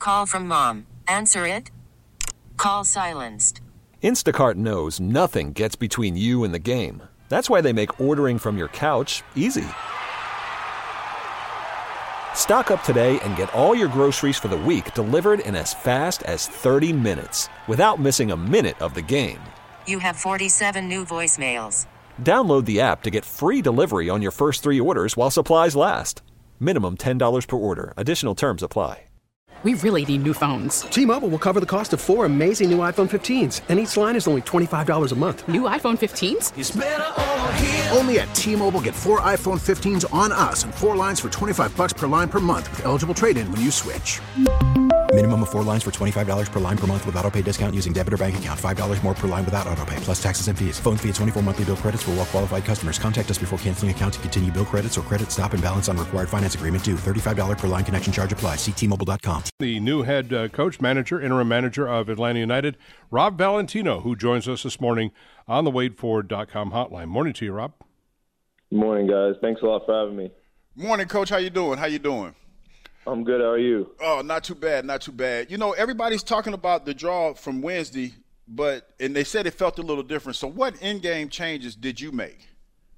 Call from mom. Answer it. Call silenced. Instacart knows nothing gets between you and the game. That's why they make ordering from your couch easy. Stock up today and get all your groceries for the week delivered in as fast as 30 minutes without missing a minute of the game. You have 47 new voicemails. Download the app to get free delivery on your first 3 orders while supplies last. Minimum $10 per order. Additional terms apply. We really need new phones. T-Mobile will cover the cost of 4 amazing new iPhone 15s, and each line is only $25 a month. New iPhone 15s? It's better over here. Only at T-Mobile, get 4 iPhone 15s on us and 4 lines for $25 per line per month with eligible trade-in when you switch. Minimum of 4 lines for $25 per line per month with autopay discount using debit or bank account. $5 more per line without autopay, plus taxes and fees. Phone fee at 24 monthly bill credits for well-qualified customers. Contact us before canceling account to continue bill credits or credit stop and balance on required finance agreement due. $35 per line connection charge applies. See T-Mobile.com. The new head coach, interim manager of Atlanta United, Rob Valentino, who joins us this morning on the WadeFord.com hotline. Morning to you, Rob. Good morning, guys. Thanks a lot for having me. Morning, Coach. How you doing? I'm good. How are you? Oh, not too bad, not too bad. You know, everybody's talking about the draw from Wednesday, and they said it felt a little different. So what in-game changes did you make?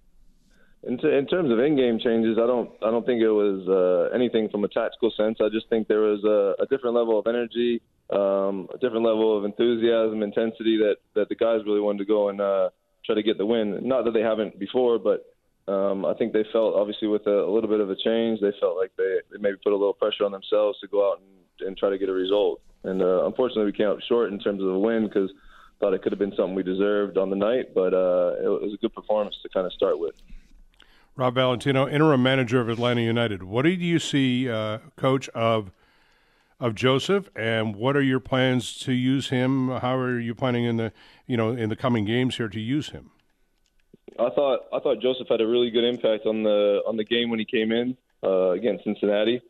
In terms of in-game changes, I don't think it was anything from a tactical sense. I just think there was a different level of energy, a different level of enthusiasm, intensity that the guys really wanted to go and try to get the win. Not that they haven't before, but I think they felt, obviously, with a little bit of a change, they felt like they maybe put a little pressure on themselves to go out and try to get a result. And unfortunately, we came up short in terms of the win because I thought it could have been something we deserved on the night, but it was a good performance to kind of start with. Rob Valentino, interim manager of Atlanta United. What do you see, Coach, of Joseph, and what are your plans to use him? How are you planning in the coming games here to use him? I thought Joseph had a really good impact on the game when he came in against Cincinnati.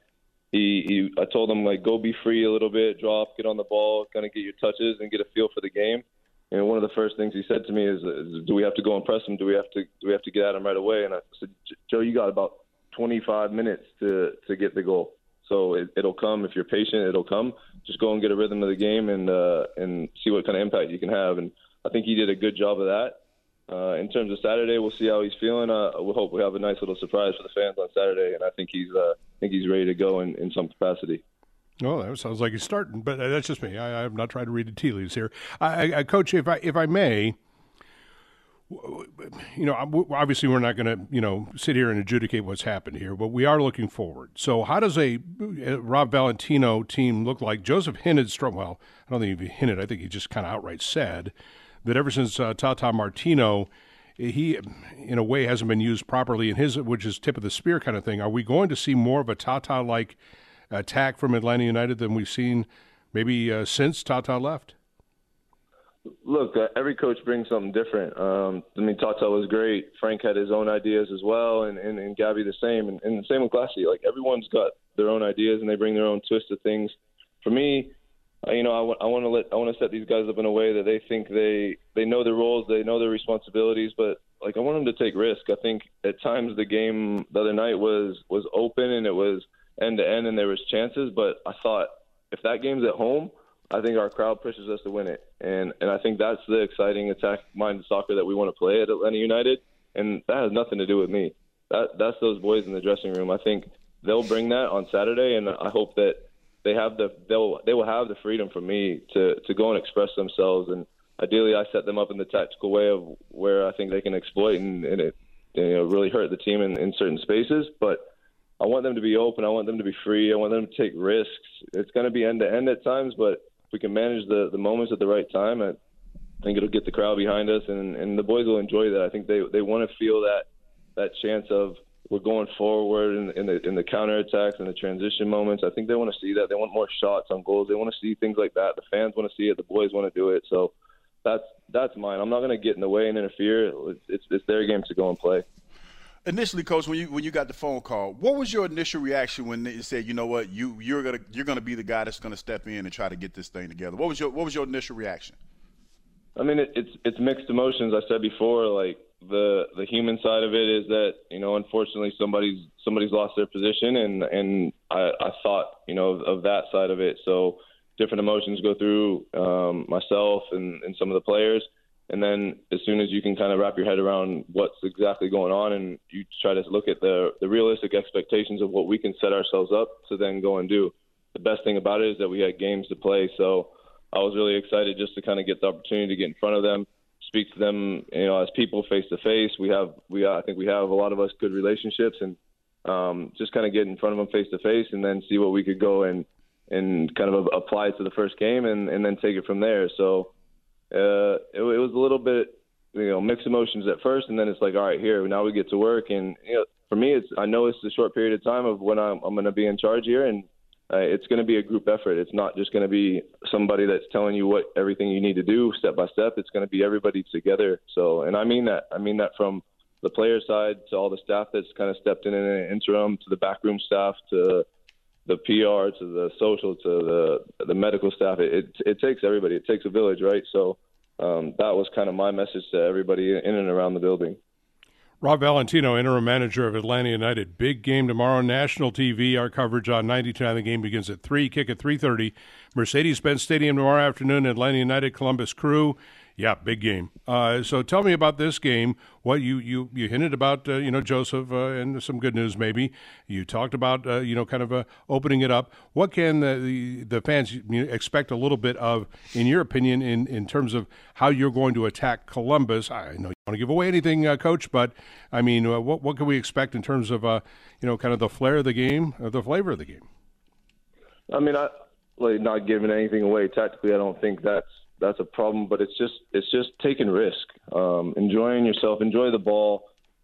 I told him, like, go be free a little bit, drop, get on the ball, kind of get your touches and get a feel for the game. And one of the first things he said to me is, do we have to go and press him? Do we have to get at him right away? And I said, Joe, you got about 25 minutes to get the goal. So it'll come. If you're patient, it'll come. Just go and get a rhythm of the game and see what kind of impact you can have. And I think he did a good job of that. In terms of Saturday, we'll see how he's feeling. We hope we have a nice little surprise for the fans on Saturday, and I think he's ready to go in some capacity. Oh, that sounds like he's starting, but that's just me. I'm not trying to read the tea leaves here. Coach, if I may, obviously we're not going to, sit here and adjudicate what's happened here, but we are looking forward. So how does a Rob Valentino team look like? Joseph hinted, well, I don't think he hinted. I think he just kind of outright said that ever since Tata Martino, he, in a way, hasn't been used properly in his, which is tip of the spear kind of thing. Are we going to see more of a Tata-like attack from Atlanta United than we've seen maybe since Tata left? Look, every coach brings something different. Tata was great. Frank had his own ideas as well, and Gabby the same. And the same with Glassy. Like, everyone's got their own ideas, and they bring their own twist to things. For me, I want to set these guys up in a way that they think they know their roles, they know their responsibilities, but I want them to take risk. I think at times the game the other night was open and it was end to end and there was chances, but I thought if that game's at home, I think our crowd pushes us to win it. And I think that's the exciting attack-minded soccer that we want to play at Atlanta United, and that has nothing to do with me. That's those boys in the dressing room. I think they'll bring that on Saturday, and I hope that they will have the freedom from me to go and express themselves. And ideally, I set them up in the tactical way of where I think they can exploit and it really hurt the team in certain spaces. But I want them to be open. I want them to be free. I want them to take risks. It's going to be end-to-end at times, but if we can manage the moments at the right time, I think it'll get the crowd behind us, and the boys will enjoy that. I think they want to feel that chance of we're going forward in the counterattacks and the transition moments. I think they want to see that. They want more shots on goals. They want to see things like that. The fans want to see it. The boys want to do it. So that's mine. I'm not going to get in the way and interfere. It's their game to go and play. Initially, Coach, when you got the phone call, what was your initial reaction when they said, you know what, you're gonna be the guy that's gonna step in and try to get this thing together? What was your initial reaction? I mean, it's mixed emotions. I said before, like, the human side of it is that, unfortunately somebody's lost their position, and I thought, of that side of it. So different emotions go through myself and some of the players. And then as soon as you can kind of wrap your head around what's exactly going on, and you try to look at the realistic expectations of what we can set ourselves up to then go and do. The best thing about it is that we had games to play. So I was really excited just to kind of get the opportunity to get in front of them, speak to them, as people face to face. I think we have a lot of us good relationships, and just kind of get in front of them face to face, and then see what we could go and kind of apply to the first game, and then take it from there. So it was a little bit, mixed emotions at first, and then it's like, all right, here now we get to work. And for me, I know it's a short period of time of when I'm going to be in charge here, and it's going to be a group effort. It's not just going to be somebody that's telling you everything you need to do step by step. It's going to be everybody together. So, and I mean that from the player side to all the staff that's kind of stepped in an interim, to the backroom staff, to the PR, to the social, to the medical staff. It takes everybody. It takes a village, right? So that was kind of my message to everybody in and around the building. Rob Valentino, interim manager of Atlanta United. Big game tomorrow, national TV. Our coverage on 92.9. The game begins at 3, kick at 3:30. Mercedes-Benz Stadium tomorrow afternoon. Atlanta United, Columbus Crew. Yeah, big game. So tell me about this game. What you hinted about, Joseph, and some good news maybe. You talked about, kind of opening it up. What can the fans expect a little bit of, in your opinion, in terms of how you're going to attack Columbus? I know you don't want to give away anything, Coach, but I mean, what can we expect in terms of, kind of the flair of the game, the flavor of the game? I mean, not giving anything away tactically. I don't think that's a problem, but it's just taking risk, enjoying yourself, enjoy the ball,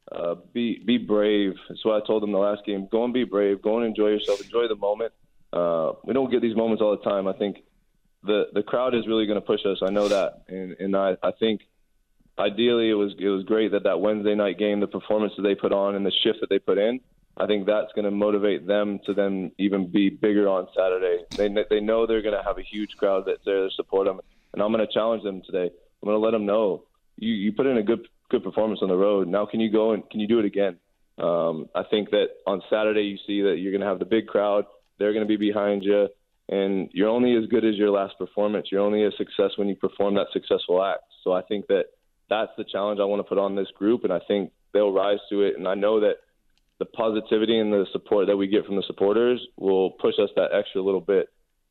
be brave. That's what I told them the last game. Go and be brave. Go and enjoy yourself. Enjoy the moment. We don't get these moments all the time. I think the crowd is really going to push us. I know that, and I think ideally it was great that Wednesday night game, the performance that they put on and the shift that they put in, I think that's going to motivate them to then even be bigger on Saturday. They know they're going to have a huge crowd that's there to support them. And I'm going to challenge them today. I'm going to let them know you put in a good performance on the road. Now can you go and can you do it again? I think that on Saturday you see that you're going to have the big crowd. They're going to be behind you, and you're only as good as your last performance. You're only a success when you perform that successful act. So I think that's the challenge I want to put on this group, and I think they'll rise to it. And I know that the positivity and the support that we get from the supporters will push us that extra little bit.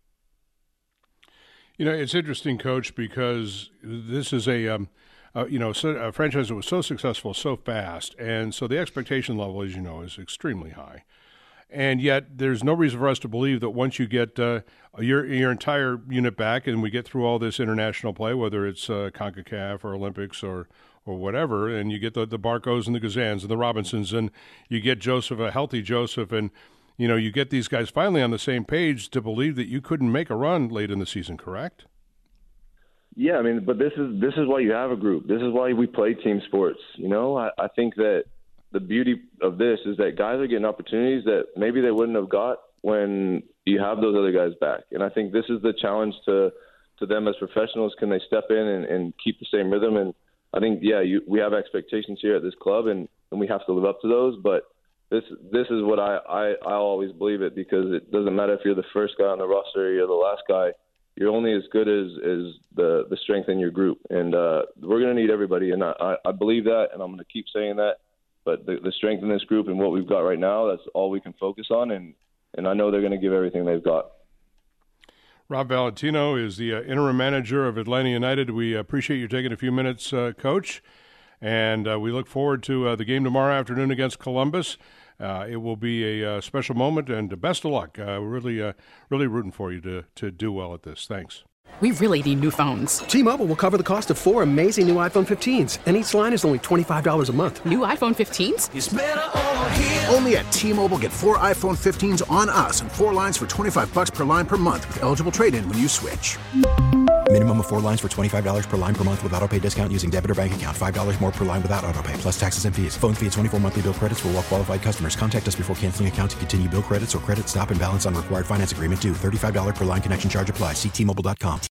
It's interesting, Coach, because this is a franchise that was so successful so fast, and so the expectation level, as you know, is extremely high. And yet there's no reason for us to believe that once you get your entire unit back and we get through all this international play, whether it's CONCACAF or Olympics or whatever, and you get the Barcos and the Gazans and the Robinsons, and you get Joseph, a healthy Joseph, and you get these guys finally on the same page to believe that you couldn't make a run late in the season, correct? Yeah, I mean, but this is why you have a group. This is why we play team sports. I think that the beauty of this is that guys are getting opportunities that maybe they wouldn't have got when you have those other guys back. And I think this is the challenge to them as professionals. Can they step in and keep the same rhythm? And I think, we have expectations here at this club, and we have to live up to those. But this is what I always believe it, because it doesn't matter if you're the first guy on the roster or you're the last guy. You're only as good as the strength in your group. And we're going to need everybody. And I believe that, and I'm going to keep saying that. But the strength in this group and what we've got right now, that's all we can focus on. And I know they're going to give everything they've got. Rob Valentino is the interim manager of Atlanta United. We appreciate you taking a few minutes, Coach. And we look forward to the game tomorrow afternoon against Columbus. It will be a special moment, and best of luck. We're really rooting for you to do well at this. Thanks. We really need new phones. T-Mobile will cover the cost of 4 amazing new iPhone 15s, and each line is only $25 a month. New iPhone 15s? It's better over here. Only at T-Mobile, get 4 iPhone 15s on us and 4 lines for $25 per line per month with eligible trade-in when you switch. Minimum of 4 lines for $25 per line per month with auto-pay discount using debit or bank account. $5 more per line without auto-pay, plus taxes and fees. Phone fee at 24 monthly bill credits for well-qualified customers. Contact us before canceling account to continue bill credits or credit stop and balance on required finance agreement due. $35 per line connection charge applies. See T-Mobile.com.